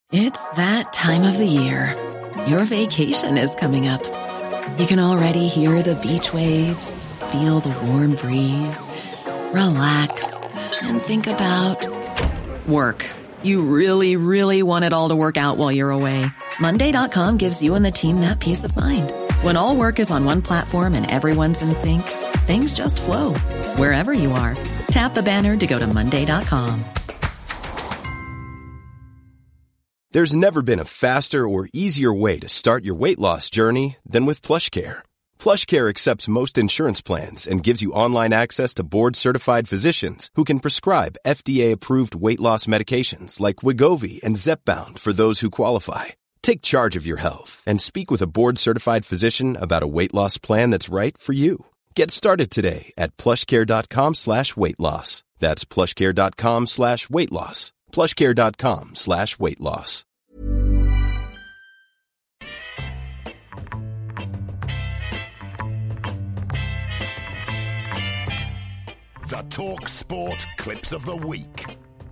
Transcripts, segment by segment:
It's that time of the year. Your vacation is coming up. You can already hear the beach waves, feel the warm breeze, relax, and think about work. You really, really want it all to work out while you're away. Monday.com gives you and the team that peace of mind. When all work is on one platform and everyone's in sync, things just flow. Wherever you are, tap the banner to go to Monday.com. There's never been a faster or easier way to start your weight loss journey than with PlushCare. PlushCare accepts most insurance plans and gives you online access to board-certified physicians who can prescribe FDA-approved weight loss medications like Wegovy and Zepbound for those who qualify. Take charge of your health and speak with a board-certified physician about a weight loss plan that's right for you. Get started today at plushcare.com/weight loss. That's plushcare.com/weight loss. plushcare.com/weight loss. The Talk Sport Clips of the Week.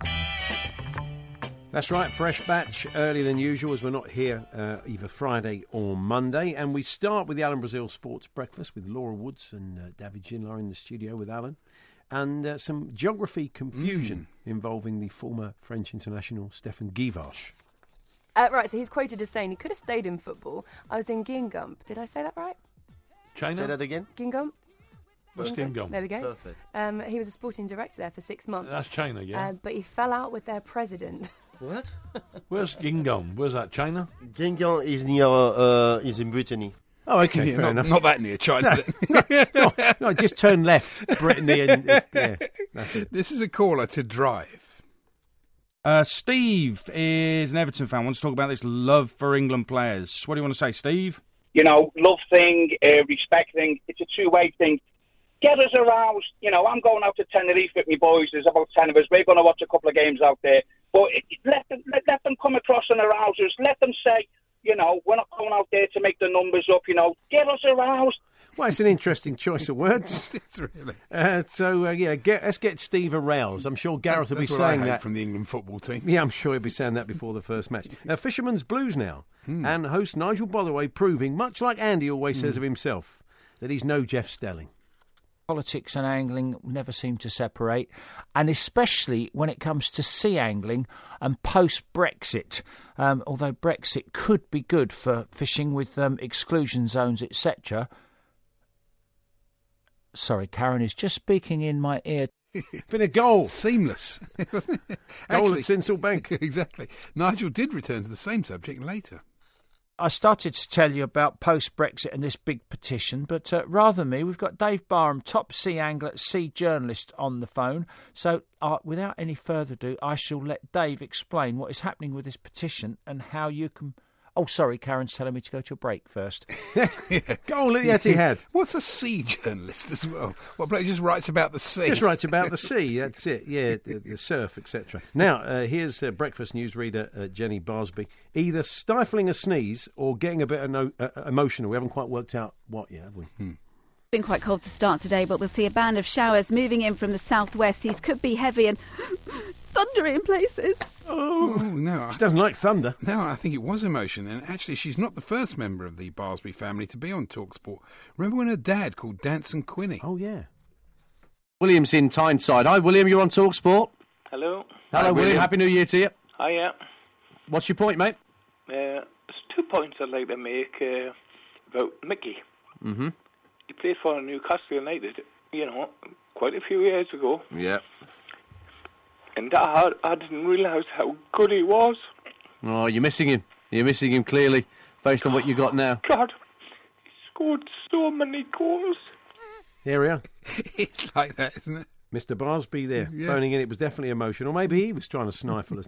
That's right, fresh batch, earlier than usual, as we're not here either Friday or Monday. And we start with the Alan Brazil Sports Breakfast with Laura Woods and David Ginola in the studio with Alan. And some geography confusion involving the former French international Stefan Guivarc'h. Right, so he's quoted as saying he could have stayed in football. I was in Guingamp. Did I say that right? China? Say that again. Guingamp? What's Guingamp? There we go. Perfect. He was a sporting director there for 6 months. That's China, yeah. But he fell out with their president. What? Where's Guingamp? Where's that, China? Guingamp is near, is in Brittany. Oh, okay, fair enough. Not that near China. No, just turn left, Brittany, and yeah, that's it. This is a caller to Drive. Steve is an Everton fan. Wants to talk about this love for England players. What do you want to say, Steve? You know, love thing, respect thing. It's a two-way thing. Get us aroused. You know, I'm going out to Tenerife with my boys. There's about 10 of us. We're going to watch a couple of games out there. But let them come across and arouse us. Let them say, you know, we're not going out there to make the numbers up, you know. Get us aroused. Well, it's an interesting choice of words. It's really. Let's get Steve aroused. I'm sure Gareth will be saying that from the England football team. Yeah, I'm sure he'll be saying that before the first match. Fisherman's Blues now, and host Nigel Botherway proving, much like Andy always says of himself, that he's no Jeff Stelling. Politics and angling never seem to separate, and especially when it comes to sea angling and post-Brexit. Although Brexit could be good for fishing with exclusion zones, etc. Sorry, Karen is just speaking in my ear. Been a goal. Seamless, wasn't it? Goal at Sinsel Bank. Exactly. Nigel did return to the same subject later. I started to tell you about post-Brexit and this big petition, but rather than me, we've got Dave Barham, top sea angler, sea journalist, on the phone. So without any further ado, I shall let Dave explain what is happening with this petition and how you can... Oh, sorry, Karen's telling me to go to a break first. Goal at the Etihad. What's a sea journalist as well? What bloke just writes about the sea? Just writes about the sea, that's it. Yeah, the surf, etc. Now, here's breakfast newsreader Jenny Barsby. Either stifling a sneeze or getting a bit emotional. We haven't quite worked out what yet, have we? Been quite cold to start today, but we'll see a band of showers moving in from the southwest. These could be heavy and thundery in places. Oh, no. She doesn't like thunder. No, I think it was emotion. And actually, she's not the first member of the Barsby family to be on TalkSport. Remember when her dad called Danson Quinny? Oh, yeah. William's in Tyneside. Hi, William, you're on TalkSport. Hello. Hello, William. Happy New Year to you. Hiya. What's your point, mate? There's 2 points I'd like to make about Mickey. Mm-hmm. He played for Newcastle United, you know, quite a few years ago. Yeah. And I didn't realise how good he was. Oh, you're missing him. You're missing him clearly, based on what you got now. God, he scored so many goals. Here we are. It's like that, isn't it? Mr. Barsby there, phoning in. It was definitely emotional. Maybe he was trying to stifle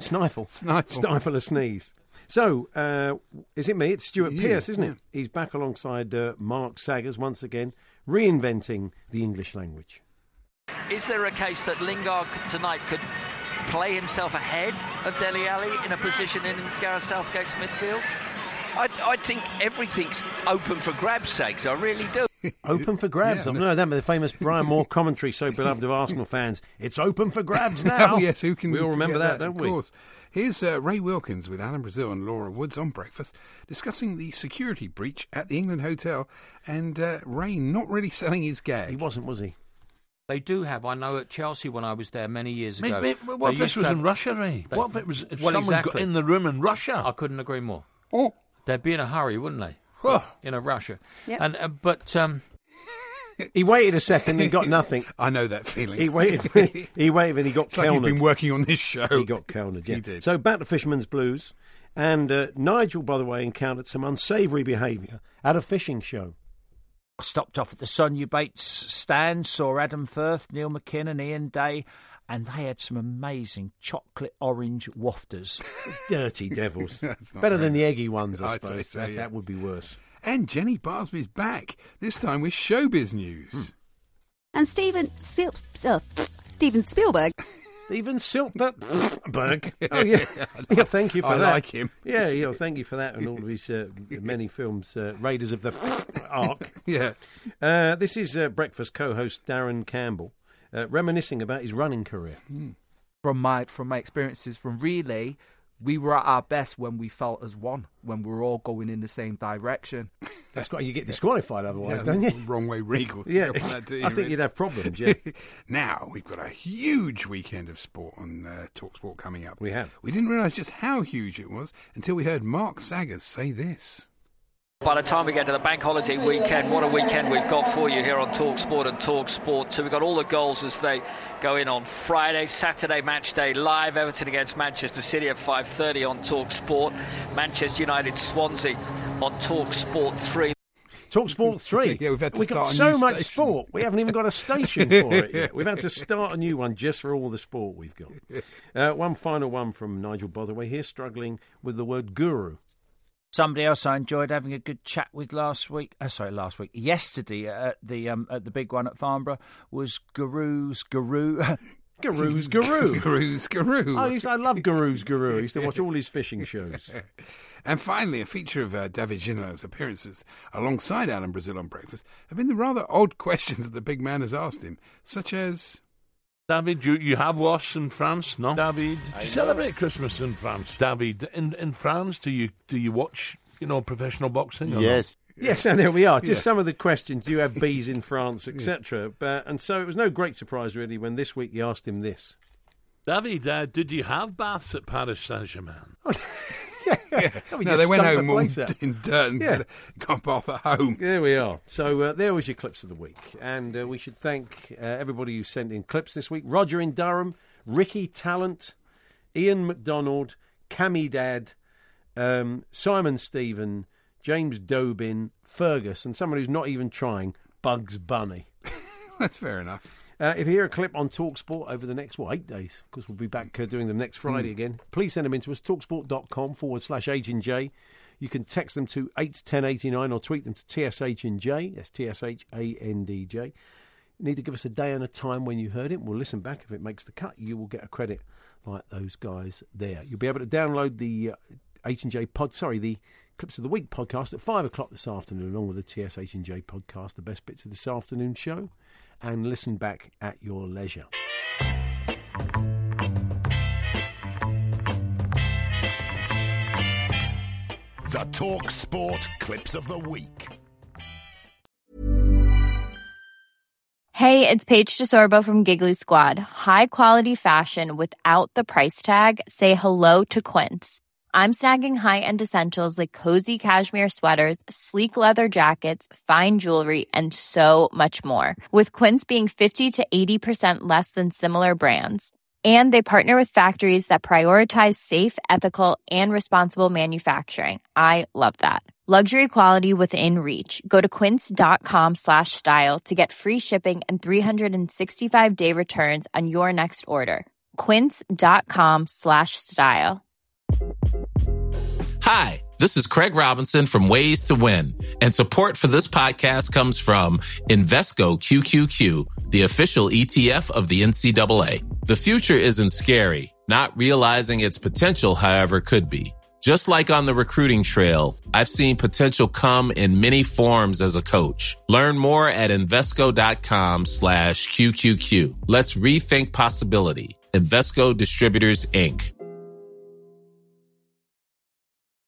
a sneeze. So, is it me? It's Stuart Pearce, isn't it? He's back alongside Mark Saggers once again, reinventing the English language. Is there a case that Lingard tonight could play himself ahead of Dele Alli in a position in Gareth Southgate's midfield? I think everything's open for grabs sakes, I really do. Open for grabs. Yeah, I know that, but the famous Brian Moore commentary, so beloved of Arsenal fans. It's open for grabs now. Oh, yes, who can we all remember forget that, don't we? Of course. Here's Ray Wilkins with Alan Brazil and Laura Woods on Breakfast discussing the security breach at the England Hotel and Ray not really selling his gag. He wasn't, was he? They do have. I know at Chelsea when I was there many years ago. What if this was in Russia, Ray? What if it was if someone got in the room in Russia? I couldn't agree more. Oh. They'd be in a hurry, wouldn't they? In a Russia. Yep. And but he waited a second and got nothing. I know that feeling. He waited and he got it's like countered. you've been working on this show. He got countered, yeah. He did. So back to Fisherman's Blues. And Nigel, by the way, encountered some unsavoury behaviour at a fishing show. Stopped off at the Sonia Bates stand, saw Adam Firth, Neil McKinnon, Ian Day, and they had some amazing chocolate orange wafters. Dirty devils. Better than the eggy ones, I I'd suppose. say so, yeah. That would be worse. And Jenny Barsby's back, this time with showbiz news. And Steven Spielberg. Steven Silberberg. Oh, yeah. Yeah, thank you for that. I like him. Yeah, thank you for that and all of his many films, Raiders of the Ark. Yeah. This is Breakfast co-host Darren Campbell reminiscing about his running career. From my experiences from relay, we were at our best when we felt as one, when we were all going in the same direction. That's great. You get disqualified otherwise, don't you? Wrong way Regals. Yeah, I I think you'd have problems, yeah. Now, we've got a huge weekend of sport on TalkSport coming up. We have. We didn't realise just how huge it was until we heard Mark Saggers say this. By the time we get to the bank holiday weekend, what a weekend we've got for you here on TalkSport and TalkSport 2. We've got all the goals as they go in on Friday, Saturday match day live. Everton against Manchester City at 5:30 on TalkSport. Manchester United Swansea on TalkSport 3. TalkSport 3. Yeah, we've had to We've start got a so new much station. sport. We haven't even got a station for it yet. We've had to start a new one just for all the sport we've got. One final one from Nigel Botherway here, struggling with the word guru. Somebody else I enjoyed having a good chat with yesterday at the big one at Farnborough was Guru's Guru. Guru's Guru. Guru's Guru. I love Guru's Guru. I used to watch all his fishing shows. And finally, a feature of David Gino's appearances alongside Alan Brazil on Breakfast have been the rather odd questions that the big man has asked him, such as... David, you have was in France, no? David, do you celebrate Christmas in France? David, in France, do you watch, professional boxing? Or Yes. not? Yes, and there we are. Just some of the questions. Do you have bees in France, etc.? And so it was no great surprise, really, when this week he asked him this. David, did you have baths at Paris Saint-Germain? No, they went home all in dirt and got bath at home. There we are. So there was your clips of the week. And we should thank everybody who sent in clips this week. Roger in Durham, Ricky Talent, Ian McDonald, Cammy Dad, Simon Stephen, James Dobin, Fergus, and someone who's not even trying, Bugs Bunny. That's fair enough. If you hear a clip on TalkSport over the next, 8 days, of course we'll be back doing them next Friday again, please send them in to us, talksport.com/H&J. You can text them to 81089 or tweet them to TSH&J, that's TSHANDJ. You need to give us a day and a time when you heard it. We'll listen back. If it makes the cut, you will get a credit like those guys there. You'll be able to download the H&J the Clips of the Week podcast at 5 o'clock this afternoon, along with the TSH&J podcast, the best bits of this afternoon show, and listen back at your leisure. The Talk Sport Clips of the Week. Hey, it's Paige DeSorbo from Giggly Squad. High quality fashion without the price tag. Say hello to Quince. I'm snagging high-end essentials like cozy cashmere sweaters, sleek leather jackets, fine jewelry, and so much more. With Quince being 50 to 80% less than similar brands. And they partner with factories that prioritize safe, ethical, and responsible manufacturing. I love that. Luxury quality within reach. Go to quince.com/style to get free shipping and 365-day returns on your next order. Quince.com/style. Hi, this is Craig Robinson from Ways to Win, and support for this podcast comes from Invesco QQQ, the official ETF of the NCAA. The future isn't scary. Not realizing its potential, however, could be. Just like on the recruiting trail, I've seen potential come in many forms as a coach. Learn more at Invesco.com/QQQ. Let's rethink possibility. Invesco Distributors, Inc.